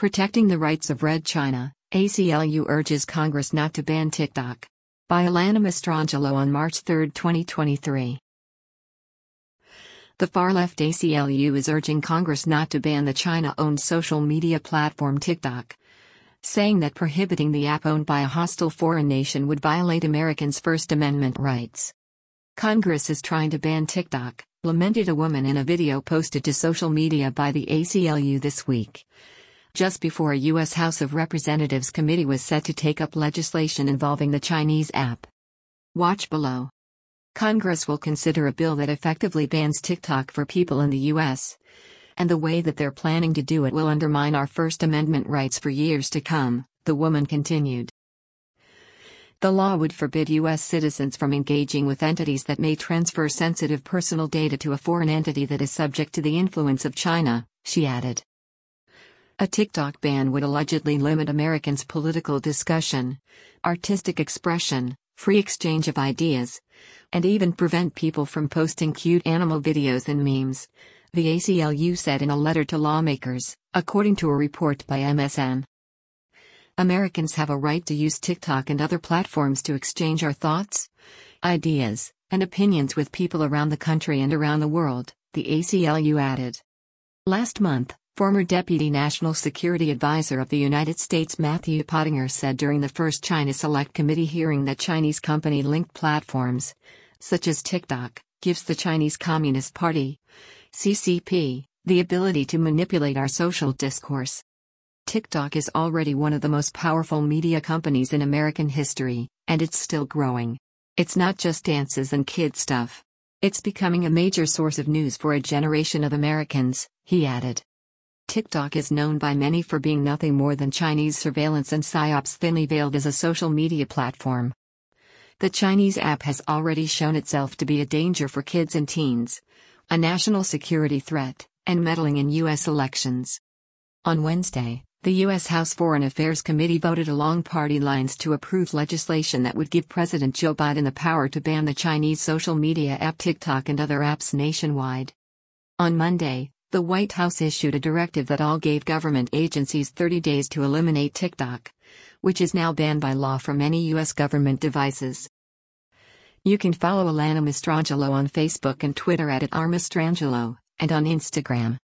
Protecting the Rights of Red China, ACLU urges Congress not to ban TikTok. By Alana Mastrangelo on March 3, 2023. The far-left ACLU is urging Congress not to ban the China-owned social media platform TikTok, saying that prohibiting the app owned by a hostile foreign nation would violate Americans' First Amendment rights. Congress is trying to ban TikTok, lamented a woman in a video posted to social media by the ACLU this week, just before a U.S. House of Representatives committee was set to take up legislation involving the Chinese app. Watch below. Congress will consider a bill that effectively bans TikTok for people in the U.S., and the way that they're planning to do it will undermine our First Amendment rights for years to come, the woman continued. The law would forbid U.S. citizens from engaging with entities that may transfer sensitive personal data to a foreign entity that is subject to the influence of China, she added. A TikTok ban would allegedly limit Americans' political discussion, artistic expression, free exchange of ideas, and even prevent people from posting cute animal videos and memes, the ACLU said in a letter to lawmakers, according to a report by MSN. Americans have a right to use TikTok and other platforms to exchange our thoughts, ideas, and opinions with people around the country and around the world, the ACLU added. Last month, former Deputy National Security Advisor of the United States Matthew Pottinger said during the first China Select Committee hearing that Chinese company-linked platforms, such as TikTok, gives the Chinese Communist Party, CCP, the ability to manipulate our social discourse. TikTok is already one of the most powerful media companies in American history, and it's still growing. It's not just dances and kid stuff. It's becoming a major source of news for a generation of Americans, he added. TikTok is known by many for being nothing more than Chinese surveillance and psyops thinly veiled as a social media platform. The Chinese app has already shown itself to be a danger for kids and teens, a national security threat, and meddling in U.S. elections. On Wednesday, the U.S. House Foreign Affairs Committee voted along party lines to approve legislation that would give President Joe Biden the power to ban the Chinese social media app TikTok and other apps nationwide. On Monday, the White House issued a directive that all gave government agencies 30 days to eliminate TikTok, which is now banned by law from many U.S. government devices. You can follow Alana Mastrangelo on Facebook and Twitter at @rmastrangelo, and on Instagram